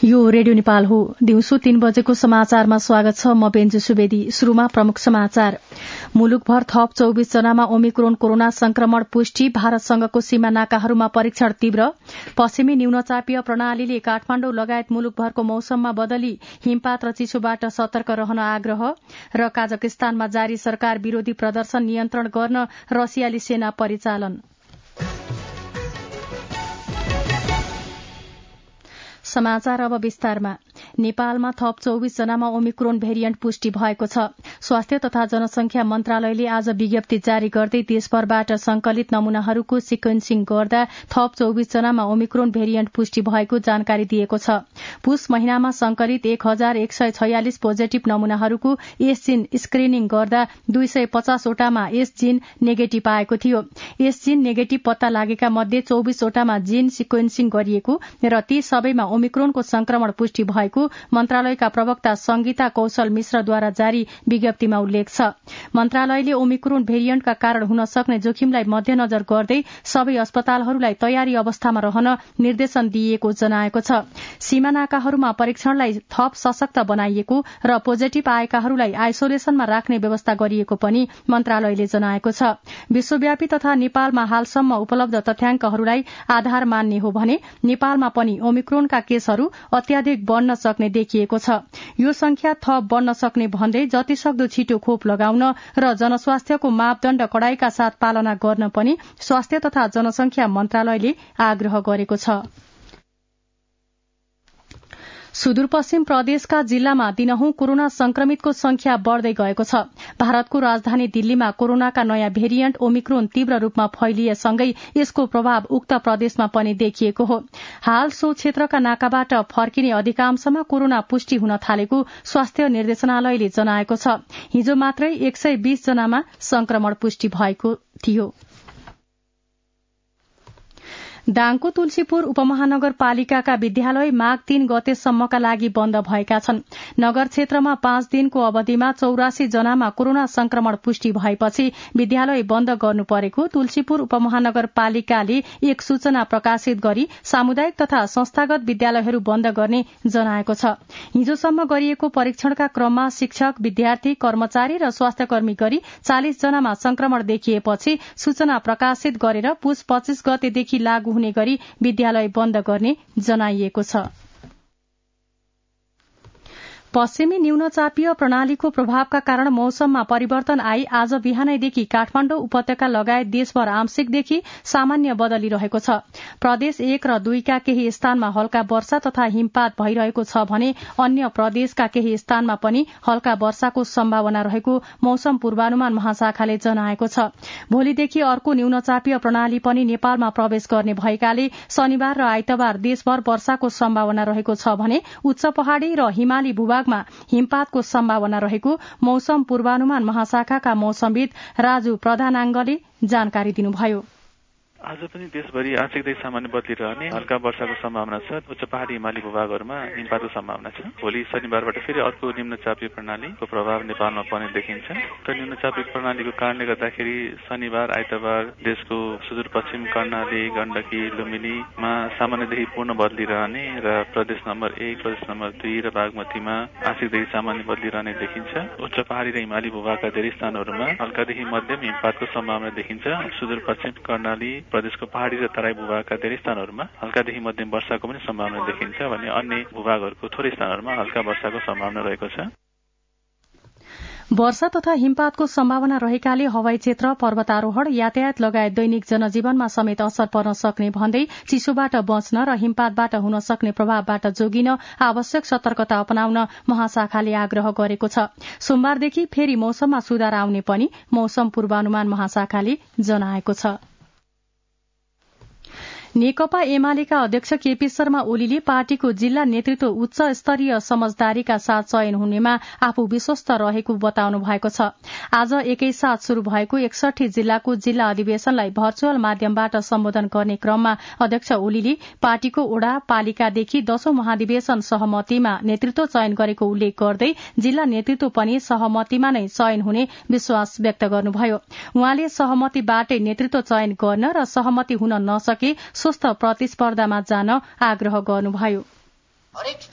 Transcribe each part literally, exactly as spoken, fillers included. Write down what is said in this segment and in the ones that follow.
यो रेडियो नेपाल हो। दिउँसो तीन बजेको समाचारमा स्वागत छ। म बेन्जु सुवेदी। शुरूमा प्रमुख समाचार। मुलुकभर थप चौबीस जनामा ओमिक्रोन कोरोना संक्रमण पुष्टि। भारतसँगको सीमा नाकाहरूमा परीक्षण तीव्र। पश्चिमी न्यूनचापीय प्रणालीले काठमाडौँ लगायत मुलुकभरको मौसममा बदली। हिमपात र चिसोबाट सतर्क रहन आग्रह। र काजाकिस्तानमा जारी सरकार विरोधी प्रदर्शन नियन्त्रण गर्न रसियाली सेना परिचालन। समाचार अब विस्तारमा। नेपालमा थप चौबीस जनामा ओमिक्रोन भेरिएन्ट पुष्टि भएको छ। स्वास्थ्य तथा जनसंख्या मन्त्रालयले आज विज्ञप्ति जारी गर्दै देशभरबाट संकलित नमूनाहरूको सिक्वेन्सिङ गर्दा थप चौबीस जनामा ओमिक्रोन भेरिएन्ट पुष्टि भएको जानकारी दिएको छ। पुष महिनामा संकलित एक हजार एक सय छयालिस पोजिटिभ नमूनाहरूको यस जीन स्क्रिनिङ गर्दा दुई सय पचासवटामा यस जीन नेगेटिभ आएको थियो। यस जीन नेगेटिभ पत्ता लागेका मध्ये चौबीसवटामा जीन सिक्वेन्सिङ गरिएको र ती सबैमा ओमिक्रोनको संक्रमण पुष्टि भएको मन्त्रालयका प्रवक्ता संगीता कौशल मिश्रद्वारा जारी विज्ञप्तिमा उल्लेख छ। मन्त्रालयले ओमिक्रोन भेरिएन्टका कारण हुन सक्ने जोखिमलाई मध्यनजर गर्दै सबै अस्पतालहरूलाई तयारी अवस्थामा रहन निर्देशन दिइएको जनाएको छ। सीमा नाकाहरूमा परीक्षणलाई थप सशक्त बनाइएको र पोजिटिभ आएकाहरूलाई आइसोलेसनमा राख्ने व्यवस्था गरिएको पनि मन्त्रालयले जनाएको छ। विश्वव्यापी तथा नेपालमा हालसम्म उपलब्ध तथ्याङ्कहरूलाई आधार मान्ने हो भने नेपालमा पनि ओमिक्रोनका केसहरू अत्याधिक बढ़न सक्ने देखिएको छ। यो संख्या थप बढ़न सक्ने भन्दै जतिसक्दो छिटो खोप लगाउन र जनस्वास्थ्यको मापदण्ड कडाईका साथ पालना गर्न पनि स्वास्थ्य तथा जनसंख्या मन्त्रालयले आग्रह गरेको छ। सुदूरपश्चिम प्रदेशका जिल्लामा दिनहुँ कोरोना संक्रमितको संख्या बढ़दै गएको छ। भारतको राजधानी दिल्लीमा कोरोनाका नयाँ भेरिएन्ट ओमिक्रोन तीव्र रूपमा फैलिएसँगै यसको प्रभाव उक्त प्रदेशमा पनि देखिएको हो। हाल सो क्षेत्रका नाकाबाट फर्किने अधिकांशमा कोरोना पुष्टि हुन थालेको स्वास्थ्य निर्देशनालयले जनाएको छ। हिजो मात्रै एक सय बीस जनामा संक्रमण पुष्टि भएको थियो। दाङको तुलसीपुर उपमहानगरपालिकाका विद्यालय माघ तीन गतेसम्मका लागि बन्द भएका छन्। नगर क्षेत्रमा पाँच दिनको अवधिमा चौरासी जनामा कोरोना संक्रमण पुष्टि भएपछि विद्यालय बन्द गर्नु परेको तुलसीपुर उपमहानगरपालिकाले एक सूचना प्रकाशित गरी सामुदायिक तथा संस्थागत विद्यालयहरू बन्द गर्ने जनाएको छ। हिजोसम्म गरिएको परीक्षणका क्रममा शिक्षक, विद्यार्थी, कर्मचारी र स्वास्थ्यकर्मी गरी चालिस जनामा संक्रमण देखिएपछि सूचना प्रकाशित गरेर पुष पच्चीस गतेदेखि लागू हुने गरी विद्यालय बन्द गर्ने जनाइएको छ। पश्चिमी न्यूनचापीय प्रणालीको प्रभावका कारण मौसममा परिवर्तन आई आज बिहानैदेखि काठमाडौँ उपत्यका लगायत देशभर आंशिकदेखि सामान्य बदली रहेको छ। प्रदेश एक र दुईका केही स्थानमा हल्का वर्षा तथा हिमपात भइरहेको छ भने अन्य प्रदेशका केही स्थानमा पनि हल्का वर्षाको सम्भावना रहेको मौसम पूर्वानुमान महाशाखाले जनाएको छ। भोलिदेखि अर्को न्यूनचापीय प्रणाली पनि नेपालमा प्रवेश गर्ने भएकाले शनिबार र आइतबार देशभर वर्षाको सम्भावना रहेको छ भने उच्च पहाड़ी र हिमाली भूभाग हिमपातको सम्भावना रहेको मौसम पूर्वानुमान महाशाखाका मौसमविद राजु प्रधानाङ्गले जानकारी दिनुभयो। आज पनि देशभरि आंशिकदेखि सामान्य बदली रहने हल्का वर्षाको सम्भावना छ। उच्च पहाड़ी हिमाली भूभागहरूमा हिमपातको सम्भावना छ। भोलि शनिबारबाट फेरि अर्को निम्नचापीय प्रणालीको प्रभाव नेपालमा पर्ने देखिन्छ। र निम्नचापीय प्रणालीको कारणले गर्दाखेरि शनिबार आइतबार देशको सुदूरपश्चिम कर्णाली, गण्डकी, लुम्बिनीमा सामान्यदेखि पूर्ण बदली रहने र प्रदेश नम्बर एक, प्रदेश नम्बर दुई र बागमतीमा आंशिकदेखि सामान्य बदली रहने देखिन्छ। उच्च पहाड़ी र हिमाली भूभागका धेरै स्थानहरूमा हल्कादेखि मध्यम हिमपातको सम्भावना देखिन्छ। सुदूरपश्चिम कर्णाली, प्रदेशको पहाड़ी र तराई भूभागका धेरै स्थानहरूमा हल्कादेखि मध्यम वर्षाको पनि सम्भावना देखिन्छ भने अन्य भूभागहरूको थोरै स्थानहरूमा हल्का वर्षाको सम्भावना रहेको छ। वर्षा तथा हिमपातको सम्भावना रहेकाले हवाई क्षेत्र, पर्वतारोहण, यातायात लगायत दैनिक जनजीवनमा समेत असर पर्न सक्ने भन्दै चिसोबाट बच्न र हिमपातबाट हुन सक्ने प्रभावबाट जोगिन आवश्यक सतर्कता अपनाउन महाशाखाले आग्रह गरेको छ। सोमबारदेखि फेरि मौसममा सुधार आउने पनि मौसम पूर्वानुमान महाशाखाले जनाएको छ। नेकपा एमालेका अध्यक्ष केपी शर्मा ओलीले पार्टीको जिल्ला नेतृत्व उच्च स्तरीय समझदारीका साथ चयन हुनेमा आफू विश्वस्त रहेको बताउनु भएको छ। आज एकैसाथ शुरू भएको एकसठी जिल्लाको जिल्ला अधिवेशनलाई भर्चुअल माध्यमबाट सम्बोधन गर्ने क्रममा अध्यक्ष ओलीले पार्टीको ओडा पालिकादेखि दशौं महाधिवेशन सहमतिमा नेतृत्व चयन गरेको उल्लेख गर्दै जिल्ला नेतृत्व पनि सहमतिमा नै चयन हुने विश्वास व्यक्त गर्नुभयो। उहाँले सहमतिबाटै नेतृत्व चयन गर्न र सहमति हुन नसके स्वस्थ प्रतिस्पर्धामा जान आग्रह गर्नुभयो। हरेक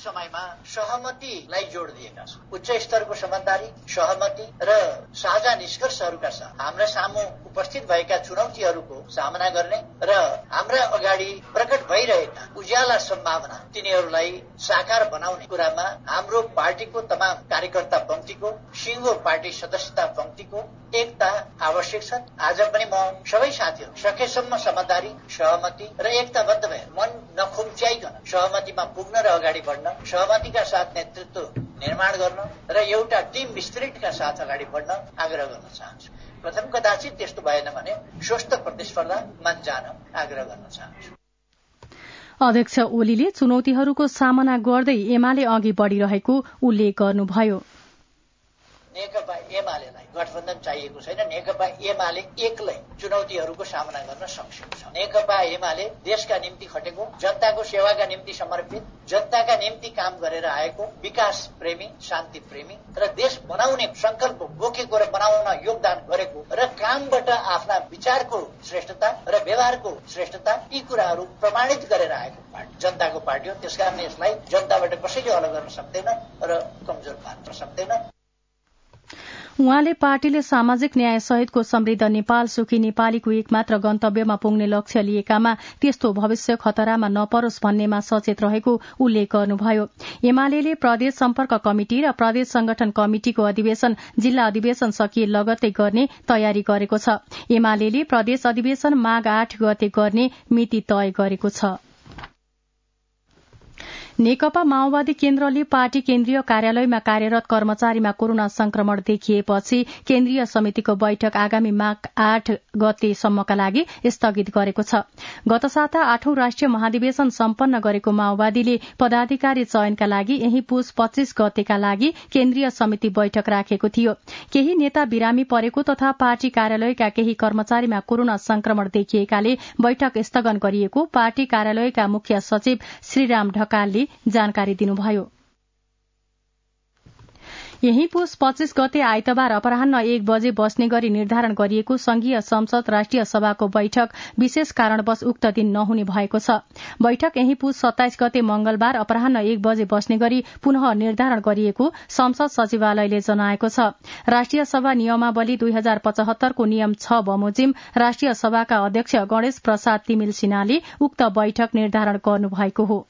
समयमा सहमतिलाई जोड दिएका छौँ। उच्च स्तरको समझदारी, सहमति र साझा निष्कर्षहरूका साथ हाम्रा सामु उपस्थित भएका चुनौतीहरूको सामना गर्ने र हाम्रा अगाडि प्रकट भइरहेका उज्याला सम्भावना तिनीहरूलाई साकार बनाउने कुरामा हाम्रो पार्टीको तमाम कार्यकर्ता पंक्तिको, सिङ्गो पार्टी सदस्यता पंक्तिको एकता आवश्यक छ। आज पनि म सबै साथीहरू सकेसम्म समझदारी, सहमति र एकताबद्ध भएर मन नखुम्च्याइकन सहमतिमा पुग्न र अगाडि बढ्न, सहमतिका साथ नेतृत्व निर्माण गर्न र एउटा टिम स्पिरिटका साथ अगाडि बढ्न आग्रह गर्न चाहन्छु। प्रथम कदाचित त्यस्तो भएन भने स्वस्थ प्रतिस्पर्धामा जान आग्रह गर्न चाहन्छु। अध्यक्ष ओलीले चुनौतीहरूको सामना गर्दै एमाले अघि बढ़िरहेको उल्लेख गर्नुभयो। नेकपा एमालेलाई गठबन्धन चाहिएको छैन। नेकपा एमाले एक्लै चुनौतीहरूको सामना गर्न सक्षम छ। नेकपा एमाले देशका निम्ति खटेको, जनताको सेवाका निम्ति समर्पित, जनताका निम्ति काम गरेर आएको, विकास प्रेमी, शान्ति प्रेमी र देश बनाउने संकल्प बोकेको र बनाउन योगदान गरेको र कामबाट आफ्ना विचारको श्रेष्ठता र व्यवहारको श्रेष्ठता यी कुराहरू प्रमाणित गरेर आएको पार्टी जनताको पार्टी हो। त्यसकारण यसलाई जनताबाट कसैले अलग गर्न सक्दैन र कमजोर पार्न सक्दैन। उहाँले पार्टीले सामाजिक न्याय सहितको समृद्ध नेपाल, सुखी नेपालीको एकमात्र गन्तव्यमा पुग्ने लक्ष्य लिएकामा त्यस्तो भविष्य खतरामा नपरोस् भन्नेमा सचेत रहेको उल्लेख गर्नुभयो। एमाले प्रदेश सम्पर्क कमिटी र प्रदेश संगठन कमिटिको अधिवेशन जिल्ला अधिवेशन सकिए लगत्तै गर्ने तयारी गरेको छ। एमाले प्रदेश अधिवेशन माघ आठ गते गर्ने मिति तय गरेको छ। नेकपा माओवादी केन्द्रले पार्टी केन्द्रीय कार्यालयमा कार्यरत कर्मचारीमा कोरोना संक्रमण देखिएपछि केन्द्रीय समितिको बैठक आगामी माघ आठ गतेसम्मका लागि स्थगित गरेको छ। गत साता आठौं राष्ट्रिय महाधिवेशन सम्पन्न गरेको माओवादीले पदाधिकारी चयनका लागि यही पुस पच्चीस गतेका लागि केन्द्रीय समिति बैठक राखेको थियो। केही नेता बिरामी परेको तथा पार्टी कार्यालयका केही कर्मचारीमा कोरोना संक्रमण देखिएकाले बैठक स्थगन गरिएको पार्टी कार्यालयका मुख्य सचिव श्रीराम ढकालले जानकारी दिनुभयो। यही पुस पच्चीस गते आइतबार अपराह्न एक बजे बस्ने गरी निर्धारण गरिएको संघीय संसद राष्ट्रिय सभाको बैठक विशेष कारणवश उक्त दिन नहुने भएको छ। बैठक यही पुस सत्ताइस गते मंगलबार अपराह्न एक बजे बस्ने गरी पुनः निर्धारण गरिएको संसद सचिवालयले जनाएको छ। राष्ट्रिय सभा नियमावली दुई हजार पचहत्तरको नियम छ बमोजिम राष्ट्रिय सभाका अध्यक्ष गणेश प्रसाद तिमिल सिन्हाले उक्त बैठक निर्धारण गर्नुभएको हो।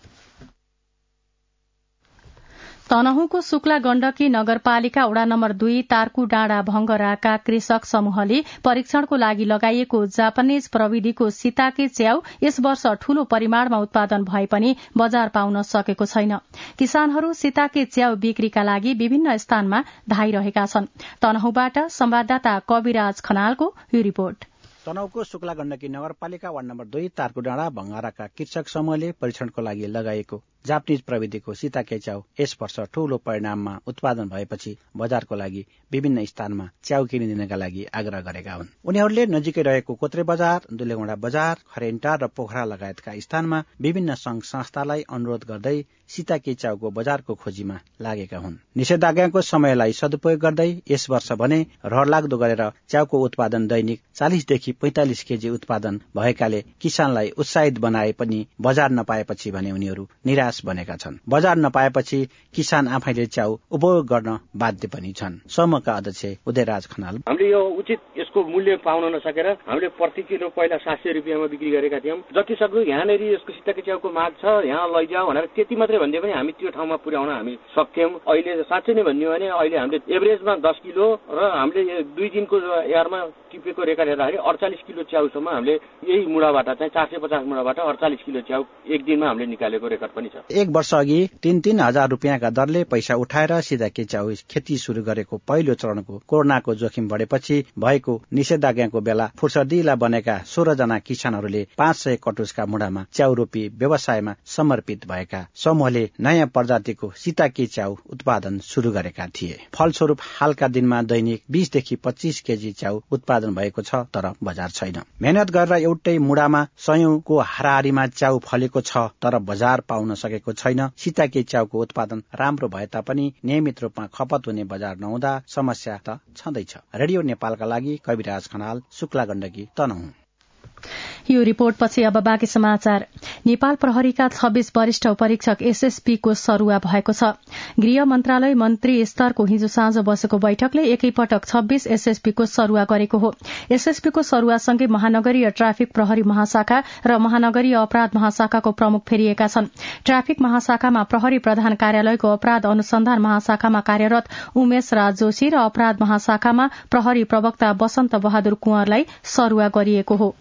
तनहुँको शुक्ला गण्डकी नगरपालिका वडा नम्बर दुई तार्कु डाँडा भंगराका कृषक समूहले परीक्षणको लागि लगाइएको जापानिज प्रविधिको सीताके च्याउ यस वर्ष ठूलो परिमाणमा उत्पादन भए पनि बजार पाउन सकेको छैन। किसानहरू सीताके च्याउ बिक्रीका लागि विभिन्न स्थानमा धाइरहेका छन्। तनहुँबाट संवाददाता कविराज खनालको यो रिपोर्ट। तनहुँको शुक्ला गण्डकी नगरपालिका वार्ड नम्बर दुई तार्कु डाँडा भंगाराका कृषक समूहले परीक्षणको लागि लगाएको जापानिज प्रविधिको सीताके च्याउ यस वर्ष ठूलो परिणाममा उत्पादन भएपछि बजारको लागि विभिन्न स्थानमा च्याउ किनिदिनका लागि आग्रह गरेका हुन्। उनीहरूले नजिकै रहेको कोत्रे बजार, दुलेगौंडा बजार, खरेन्टा र पोखरा लगायतका स्थानमा विभिन्न संघ संस्थालाई अनुरोध गर्दै सीताके च्याउको बजारको खोजीमा लागेका हुन्। निषेधाज्ञाको समयलाई सदुपयोग गर्दै यस वर्ष भने रहरलाग्दो गरेर च्याउको उत्पादन दैनिक चालिसदेखि पैंतालिस केजी उत्पादन भएकाले किसानलाई उत्साहित बनाए पनि बजार नपाएपछि भने उनीहरू निराश बनेका छन्। बजार नपाएपछि किसान आफैले च्याउ उपभोग गर्न बाध्य पनि छन्। समूहका अध्यक्ष उदयराज खनाल, हामीले यो उचित यसको मूल्य पाउन नसकेर हामीले प्रति किलो पहिला सात सय रुपियाँमा बिक्री गरेका थियौं। जति सक्दो यहाँनिर यसको सीताके च्याउको माग छ, यहाँ लैजाऊ भनेर त्यति मात्रै भन्दै पनि हामी त्यो ठाउँमा पुर्याउन हामी सक्थ्यौं। अहिले साँच्चै नै भन्यो भने अहिले हामीले एभरेजमा दस किलो र हामीले दुई दिनको यारमा टिपेको रेकर्ड हेर्दाखेरि अडचालिस किलो च्याउसम्म हामीले यही मुढाबाट चाहिँ चार सय पचास मुढाबाट अडचालिस किलो च्याउ एक दिनमा हामीले निकालेको रेकर्ड पनि छ। एक वर्ष अघि तीन तीन हजार रुपियाँका दरले पैसा उठाएर सीताके च्याउ खेती शुरू गरेको पहिलो चरणको कोरोनाको जोखिम बढेपछि भएको निषेधाज्ञाको बेला फुर्सदिला बनेका सोह्र जना किसानहरूले पाँच सय कटुसका मुढामा च्याउ रोपी व्यवसायमा समर्पित भएका समूहले नयाँ प्रजातिको सीताके च्याउ उत्पादन शुरू गरेका थिए। फलस्वरूप हालका दिनमा दैनिक बीसदेखि पच्चीस केजी च्याउ उत्पादन भएको छ, तर बजार छैन। मेहनत गरेर एउटै मुढामा सयौंको हाराहारीमा च्याउ फलेको छ, तर बजार पाउन सकेको छैन। सीताके च्याउको उत्पादन राम्रो भए तापनि नियमित रूपमा खपत हुने बजार नहुँदा समस्या त छँदैछ। रेडियो नेपालका लागि कविराज खनाल, शुक्ला गण्डकी, तनहुँ। यो रिपोर्टपछि अब बाँकी समाचार। नेपाल प्रहरीका छब्बीस वरिष्ठ परीक्षक एसएसपी को सरुवा भएको छ। गृह मन्त्रालय मन्त्री स्तरको हिजो साँझ बसेको बैठकले एकैपटक छब्बीस एसएसपी को सरुवा गरेको हो। एसएसपी को सरुवासँगै महानगरीय ट्राफिक प्रहरी महाशाखा र महानगरीय अपराध महाशाखाको प्रमुख फेरिएका छन्। ट्राफिक महाशाखामा प्रहरी प्रधान कार्यालयको अपराध अनुसन्धान महाशाखामा कार्यरत उमेश राज जोशी र अपराध महाशाखामा प्रहरी प्रवक्ता वसन्त बहादुर कुँवरलाई सरुवा गरिएको हो।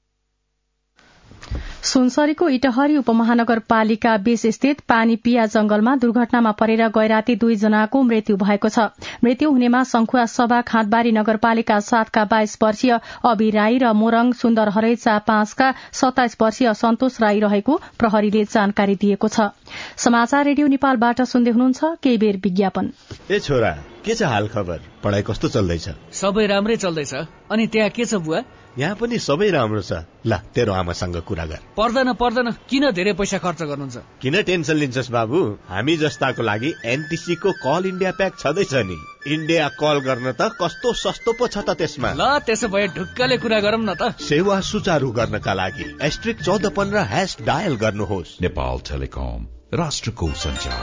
सुनसरीको इटहरी उपमहानगरपालिका बीस स्थित पानीपिया जंगलमा दुर्घटनामा परेर गैराती दुईजनाको मृत्यु भएको छ। मृत्यु हुनेमा संखुवा सभा खाँदबारी नगरपालिका सातका बाइस वर्षीय अबि राई र मोरङ सुन्दर हरैचा पाँचका सत्ताइस वर्षीय सन्तोष राई रहेको प्रहरीले जानकारी दिएको छ। समाचार रेडियो नेपालबाट सुन्दै हुनुहुन्छ। केही बेर विज्ञापन। ए छोरा, के छ हाल खबर? पढाइ कस्तो चल्दैछ? सबै राम्रै चल्दैछ। अनि त्यहाँ के छ बुवा? यहाँ पनि सबै राम्रो छ। ल तेरो आमासँग कुरा गर। पर्दैन पर्दैन, किन धेरै पैसा खर्च गर्नुहुन्छ? किन टेन्सन लिन्छस् बाबु? हामी जस्ताको लागि एनटिसी को कल इन्डिया प्याक छँदैछ नि। इन्डिया कल गर्न त कस्तो सस्तो पो छ त त्यसमा। ल त्यसो भए ढुक्कले कुरा गरौँ न त। सेवा सुचारू गर्नका लागि एस्ट्रिक चौध पन्ध्र ह्याश डायल गर्नुहोस्। नेपाल टेलिकम, राष्ट्रको सञ्चार।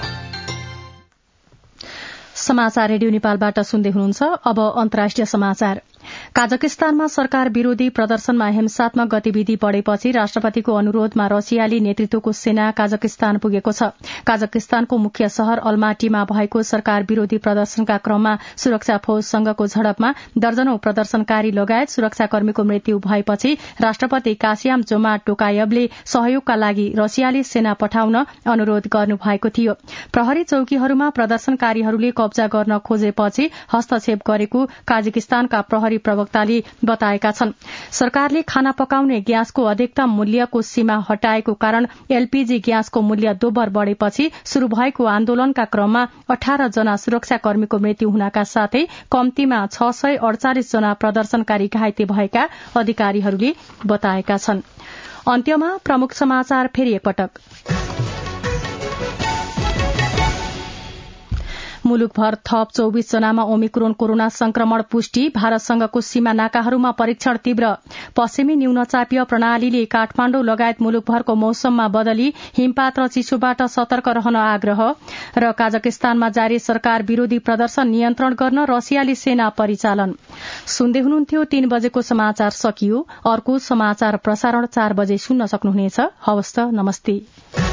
समाचार रेडियो नेपालबाट सुन्दै हुनुहुन्छ। अब अन्तर्राष्ट्रिय समाचार। काजाकिस्तानमा सरकार विरोधी प्रदर्शनमा हिंसात्मक गतिविधि बढ़ेपछि राष्ट्रपतिको अनुरोधमा रसियाली नेतृत्वको सेना काजाकिस्तान पुगेको छ। काजाकिस्तानको मुख्य शहर अल्माटीमा भएको सरकार विरोधी प्रदर्शनका क्रममा सुरक्षा फौजसँगको झडपमा दर्जनौं प्रदर्शनकारी लगायत सुरक्षाकर्मीको मृत्यु भएपछि राष्ट्रपति कासियाम जोमा टोकायवले सहयोगका लागि रसियाली सेना पठाउन अनुरोध गर्नुभएको थियो। प्रहरी चौकीहरूमा प्रदर्शनकारीहरूले कब्जा गर्न खोजेपछि हस्तक्षेप गरेको काजाकिस्तानका प्रहरी प्रवक्ताले बताएका छन्। सरकारले खाना पकाउने ग्यासको अधिकतम मूल्यको सीमा हटाएको कारण एलपीजी ग्यासको मूल्य दोब्बर बढ़ेपछि शुरू भएको आन्दोलनका क्रममा अठार जना सुरक्षाकर्मीको मृत्यु हुनका साथै कम्तीमा छ सय अडचालिस जना प्रदर्शनकारी घाइते भएका अधिकारीहरूले बताएका छन्। अन्त्यमा प्रमुख समाचार फेरि एकपटक। मुलुकभर थप चौबीस जनामा ओमिक्रोन कोरोना संक्रमण पुष्टि। भारतसँगको सीमा नाकाहरूमा परीक्षण तीव्र। पश्चिमी न्यूनचापीय प्रणालीले काठमाण्डु लगायत मुलुकभरको मौसममा बदली। हिमपात र चिसोबाट सतर्क रहन आग्रह। र काजाकिस्तानमा जारी सरकार विरोधी प्रदर्शन नियन्त्रण गर्न रसियाली सेना परिचालन। सुन्दै हुनुहुन्थ्यो। तीन बजेको समाचार सकियो। अर्को समाचार प्रसारण चार बजे सुन्न सक्नुहुनेछ। हवस् त, नमस्ते।